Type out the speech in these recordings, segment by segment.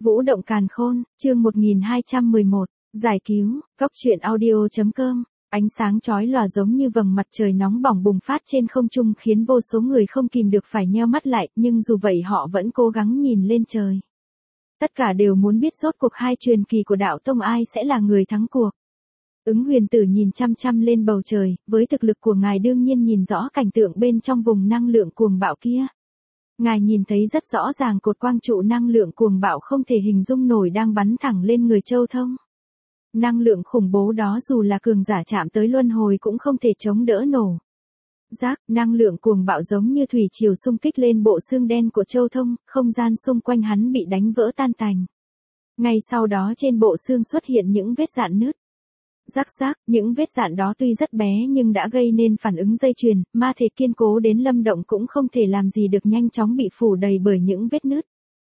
Vũ động càn khôn, chương 1211, giải cứu, Cốc truyện audio.com. Ánh sáng chói lòa giống như vầng mặt trời nóng bỏng bùng phát trên không trung khiến vô số người không kìm được phải nheo mắt lại, nhưng dù vậy họ vẫn cố gắng nhìn lên trời. Tất cả đều muốn biết rốt cuộc hai truyền kỳ của đạo tông ai sẽ là người thắng cuộc. Ứng Huyền Tử nhìn chăm chăm lên bầu trời, với thực lực của ngài đương nhiên nhìn rõ cảnh tượng bên trong vùng năng lượng cuồng bạo kia. Ngài nhìn thấy rất rõ ràng cột quang trụ năng lượng cuồng bạo không thể hình dung nổi đang bắn thẳng lên người Châu Thông. Năng lượng khủng bố đó dù là cường giả chạm tới luân hồi cũng không thể chống đỡ nổ. Năng lượng cuồng bạo giống như thủy triều xung kích lên bộ xương đen của Châu Thông, không gian xung quanh hắn bị đánh vỡ tan tành. Ngay sau đó trên bộ xương xuất hiện những vết rạn nứt. Những vết rạn đó tuy rất bé nhưng đã gây nên phản ứng dây chuyền, ma thể kiên cố đến Lâm Động cũng không thể làm gì được, nhanh chóng bị phủ đầy bởi những vết nứt.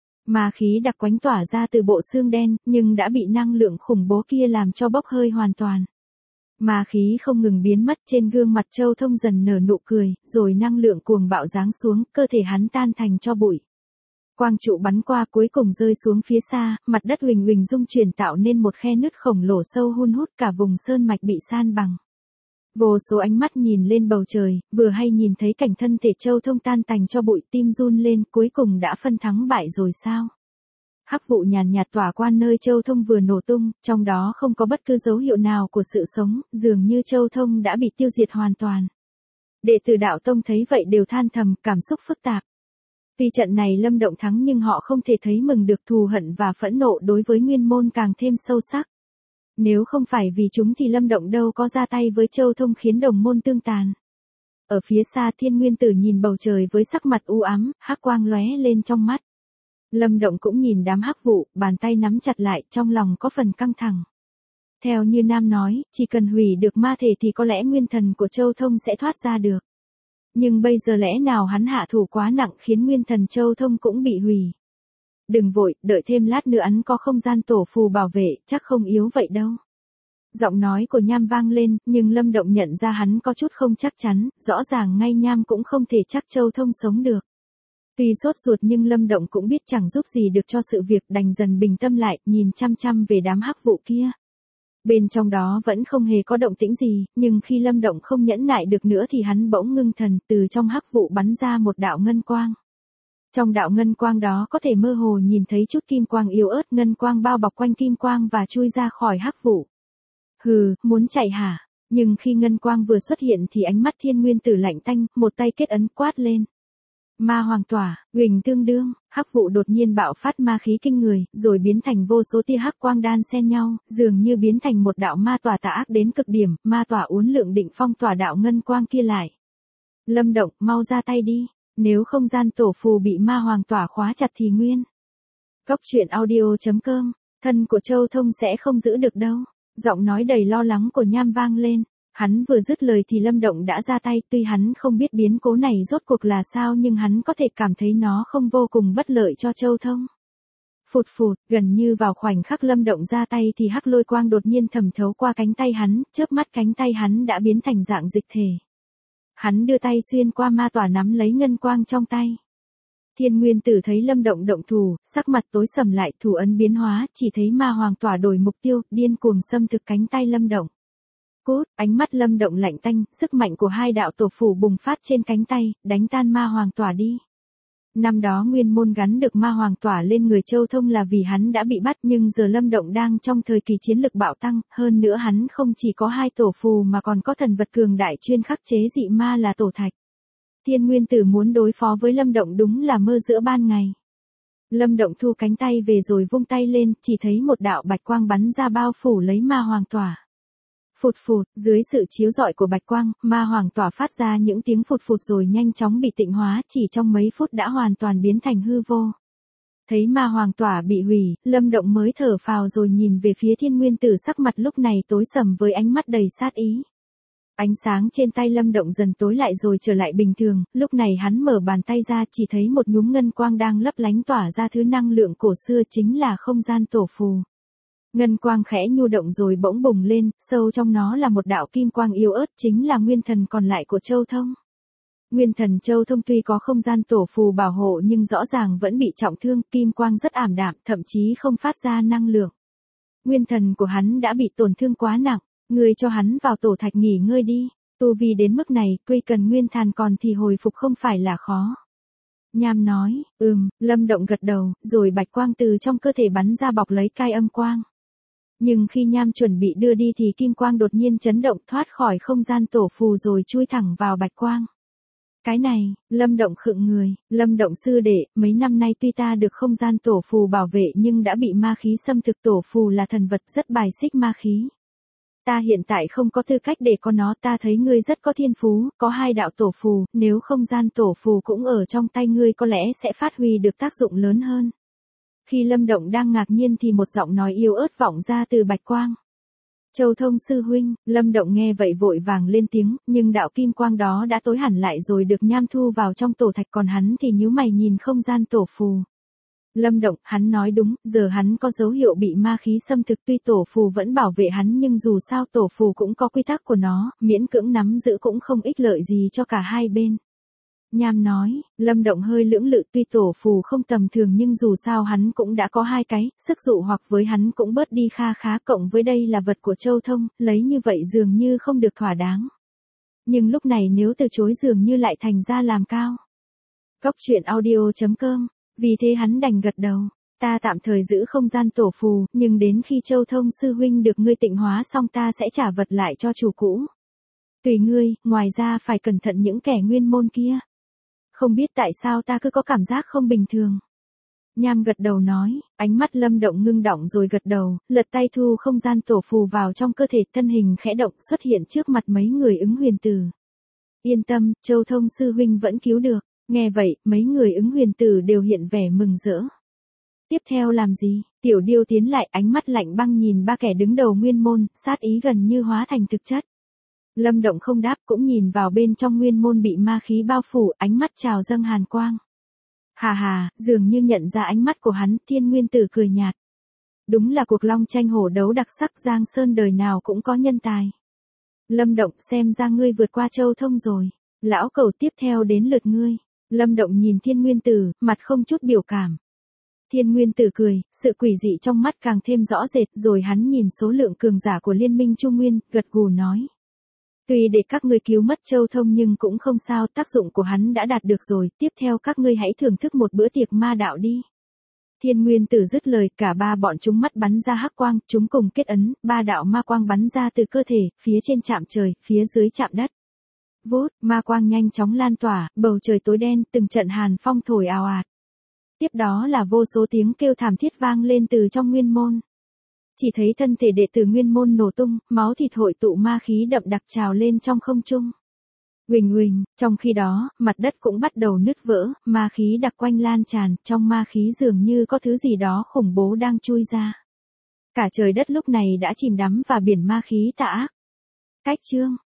Ma khí đặc quánh tỏa ra từ bộ xương đen, nhưng đã bị năng lượng khủng bố kia làm cho bốc hơi hoàn toàn. Ma khí không ngừng biến mất, trên gương mặt Châu Thông dần nở nụ cười, rồi năng lượng cuồng bạo giáng xuống, cơ thể hắn tan thành tro bụi. Quang trụ bắn qua cuối cùng rơi xuống phía xa, mặt đất huỳnh huỳnh rung chuyển tạo nên một khe nứt khổng lồ sâu hun hút, cả vùng sơn mạch bị san bằng. Vô số ánh mắt nhìn lên bầu trời, vừa hay nhìn thấy cảnh thân thể Châu Thông tan tành cho bụi, tim run lên, cuối cùng đã phân thắng bại rồi sao? Hắc vụ nhàn nhạt tỏa qua nơi Châu Thông vừa nổ tung, trong đó không có bất cứ dấu hiệu nào của sự sống, dường như Châu Thông đã bị tiêu diệt hoàn toàn. Đệ tử đạo tông thấy vậy đều than thầm, cảm xúc phức tạp. Tuy trận này Lâm Động thắng nhưng họ không thể thấy mừng được, thù hận và phẫn nộ đối với Nguyên Môn càng thêm sâu sắc. Nếu không phải vì chúng thì Lâm Động đâu có ra tay với Châu Thông khiến đồng môn tương tàn. Ở phía xa Thiên Nguyên Tử nhìn bầu trời với sắc mặt u ám, hắc quang lóe lên trong mắt. Lâm Động cũng nhìn đám hắc vụ, bàn tay nắm chặt lại, trong lòng có phần căng thẳng. Theo như Nam nói, chỉ cần hủy được ma thể thì có lẽ nguyên thần của Châu Thông sẽ thoát ra được. Nhưng bây giờ lẽ nào hắn hạ thủ quá nặng khiến nguyên thần Châu Thông cũng bị hủy. Đừng vội, đợi thêm lát nữa hắn có không gian tổ phù bảo vệ, chắc không yếu vậy đâu. Giọng nói của Nham vang lên, nhưng Lâm Động nhận ra hắn có chút không chắc chắn, rõ ràng ngay Nham cũng không thể chắc Châu Thông sống được. Tuy sốt ruột nhưng Lâm Động cũng biết chẳng giúp gì được cho sự việc, đành dần bình tâm lại, nhìn chăm chăm về đám hắc vụ kia. Bên trong đó vẫn không hề có động tĩnh gì, nhưng khi Lâm Động không nhẫn nại được nữa thì hắn bỗng ngưng thần, từ trong hắc vụ bắn ra một đạo ngân quang. Trong đạo ngân quang đó có thể mơ hồ nhìn thấy chút kim quang yếu ớt, ngân quang bao bọc quanh kim quang và chui ra khỏi hắc vụ. Hừ, muốn chạy hả? Nhưng khi ngân quang vừa xuất hiện thì ánh mắt Thiên Nguyên Tử lạnh tanh, một tay kết ấn quát lên. Ma hoàng tỏa, huỳnh tương đương, hắc vụ đột nhiên bạo phát ma khí kinh người, rồi biến thành vô số tia hắc quang đan xen nhau, dường như biến thành một đạo ma tỏa tà ác đến cực điểm, ma tỏa uốn lượn định phong tỏa đạo ngân quang kia lại. Lâm Động, mau ra tay đi, nếu không gian tổ phù bị ma hoàng tỏa khóa chặt thì nguyên. Cốc truyện audio.com, thân của Châu Thông sẽ không giữ được đâu. Giọng nói đầy lo lắng của Nham vang lên. Hắn vừa dứt lời thì Lâm Động đã ra tay, tuy hắn không biết biến cố này rốt cuộc là sao nhưng hắn có thể cảm thấy nó không vô cùng bất lợi cho Châu Thông. Phụt phụt, gần như vào khoảnh khắc Lâm Động ra tay thì hắc lôi quang đột nhiên thẩm thấu qua cánh tay hắn, chớp mắt cánh tay hắn đã biến thành dạng dịch thể. Hắn đưa tay xuyên qua ma tỏa nắm lấy ngân quang trong tay. Thiên Nguyên Tử thấy Lâm Động động thủ, sắc mặt tối sầm lại, thủ ấn biến hóa, chỉ thấy ma hoàng tỏa đổi mục tiêu, điên cuồng xâm thực cánh tay Lâm Động. Cút, ánh mắt Lâm Động lạnh tanh, sức mạnh của hai đạo tổ phù bùng phát trên cánh tay, đánh tan ma hoàng tỏa đi. Năm đó Nguyên Môn gắn được ma hoàng tỏa lên người Châu Thông là vì hắn đã bị bắt, nhưng giờ Lâm Động đang trong thời kỳ chiến lực bạo tăng, hơn nữa hắn không chỉ có hai tổ phù mà còn có thần vật cường đại chuyên khắc chế dị ma là tổ thạch. Thiên Nguyên Tử muốn đối phó với Lâm Động đúng là mơ giữa ban ngày. Lâm Động thu cánh tay về rồi vung tay lên, chỉ thấy một đạo bạch quang bắn ra bao phủ lấy ma hoàng tỏa. Phụt phụt, dưới sự chiếu rọi của bạch quang, ma hoàng tỏa phát ra những tiếng phụt phụt rồi nhanh chóng bị tịnh hóa, chỉ trong mấy phút đã hoàn toàn biến thành hư vô. Thấy ma hoàng tỏa bị hủy, Lâm Động mới thở phào rồi nhìn về phía Thiên Nguyên Tử, sắc mặt lúc này tối sầm với ánh mắt đầy sát ý. Ánh sáng trên tay Lâm Động dần tối lại rồi trở lại bình thường, lúc này hắn mở bàn tay ra chỉ thấy một nhúm ngân quang đang lấp lánh tỏa ra thứ năng lượng cổ xưa chính là không gian tổ phù. Ngân quang khẽ nhu động rồi bỗng bùng lên, sâu trong nó là một đạo kim quang yếu ớt chính là nguyên thần còn lại của Châu Thông. Nguyên thần Châu Thông tuy có không gian tổ phù bảo hộ nhưng rõ ràng vẫn bị trọng thương, kim quang rất ảm đạm, thậm chí không phát ra năng lượng. Nguyên thần của hắn đã bị tổn thương quá nặng, ngươi cho hắn vào tổ thạch nghỉ ngơi đi, tu vi đến mức này, quy cần nguyên thần còn thì hồi phục không phải là khó. Nham nói, Lâm Động gật đầu, rồi bạch quang từ trong cơ thể bắn ra bọc lấy cai âm quang. Nhưng khi Nham chuẩn bị đưa đi thì kim quang đột nhiên chấn động thoát khỏi không gian tổ phù rồi chui thẳng vào bạch quang. Cái này, Lâm Động khựng người, Lâm Động sư đệ, mấy năm nay tuy ta được không gian tổ phù bảo vệ nhưng đã bị ma khí xâm thực, tổ phù là thần vật rất bài xích ma khí. Ta hiện tại không có tư cách để có nó, ta thấy ngươi rất có thiên phú, có 2 đạo tổ phù, nếu không gian tổ phù cũng ở trong tay ngươi có lẽ sẽ phát huy được tác dụng lớn hơn. Khi Lâm Động đang ngạc nhiên thì một giọng nói yếu ớt vọng ra từ bạch quang. Châu Thông sư huynh, Lâm Động nghe vậy vội vàng lên tiếng, nhưng đạo kim quang đó đã tối hẳn lại rồi được Nham thu vào trong tổ thạch, còn hắn thì nhíu mày nhìn không gian tổ phù. Lâm Động, hắn nói đúng, giờ hắn có dấu hiệu bị ma khí xâm thực, tuy tổ phù vẫn bảo vệ hắn nhưng dù sao tổ phù cũng có quy tắc của nó, miễn cưỡng nắm giữ cũng không ích lợi gì cho cả hai bên. Nham nói, Lâm Động hơi lưỡng lự, tuy tổ phù không tầm thường nhưng dù sao hắn cũng đã có 2 cái, sức dụ hoặc với hắn cũng bớt đi kha khá, cộng với đây là vật của Châu Thông, lấy như vậy dường như không được thỏa đáng. Nhưng lúc này nếu từ chối dường như lại thành ra làm cao. Cốc truyện audio.com, vì thế hắn đành gật đầu, ta tạm thời giữ không gian tổ phù, nhưng đến khi Châu Thông sư huynh được ngươi tịnh hóa xong ta sẽ trả vật lại cho chủ cũ. Tùy ngươi, ngoài ra phải cẩn thận những kẻ nguyên môn kia. Không biết tại sao ta cứ có cảm giác không bình thường. Nham gật đầu nói, ánh mắt Lâm Động ngưng đọng rồi gật đầu, lật tay thu không gian tổ phù vào trong cơ thể, thân hình khẽ động xuất hiện trước mặt mấy người ứng huyền tử. Yên tâm, Châu Thông sư huynh vẫn cứu được. Nghe vậy, mấy người ứng huyền tử đều hiện vẻ mừng rỡ. Tiếp theo làm gì? Tiểu Điêu tiến lại, ánh mắt lạnh băng nhìn 3 kẻ đứng đầu nguyên môn, sát ý gần như hóa thành thực chất. Lâm Động không đáp, cũng nhìn vào bên trong nguyên môn bị ma khí bao phủ, ánh mắt trào dâng hàn quang. Hà hà, dường như nhận ra ánh mắt của hắn, Thiên Nguyên Tử cười nhạt. Đúng là cuộc long tranh hổ đấu đặc sắc, Giang Sơn đời nào cũng có nhân tài. Lâm Động, xem ra ngươi vượt qua Châu Thông rồi. Lão Cẩu, tiếp theo đến lượt ngươi. Lâm Động nhìn Thiên Nguyên Tử, mặt không chút biểu cảm. Thiên Nguyên Tử cười, sự quỷ dị trong mắt càng thêm rõ rệt, rồi hắn nhìn số lượng cường giả của Liên minh Trung Nguyên, gật gù nói. Tuy để các ngươi cứu mất Châu Thông nhưng cũng không sao, tác dụng của hắn đã đạt được rồi, tiếp theo các ngươi hãy thưởng thức một bữa tiệc ma đạo đi. Thiên Nguyên Tử dứt lời, cả 3 bọn chúng mắt bắn ra hắc quang, chúng cùng kết ấn, 3 đạo ma quang bắn ra từ cơ thể, phía trên chạm trời, phía dưới chạm đất. Vút, ma quang nhanh chóng lan tỏa, bầu trời tối đen, từng trận hàn phong thổi ào ạt. Tiếp đó là vô số tiếng kêu thảm thiết vang lên từ trong nguyên môn. Chỉ thấy thân thể đệ tử nguyên môn nổ tung, máu thịt hội tụ, ma khí đậm đặc trào lên trong không trung. Huỳnh huỳnh, trong khi đó, mặt đất cũng bắt đầu nứt vỡ, ma khí đặc quanh lan tràn, trong ma khí dường như có thứ gì đó khủng bố đang chui ra. Cả trời đất lúc này đã chìm đắm vào biển ma khí tà ác. Cách chương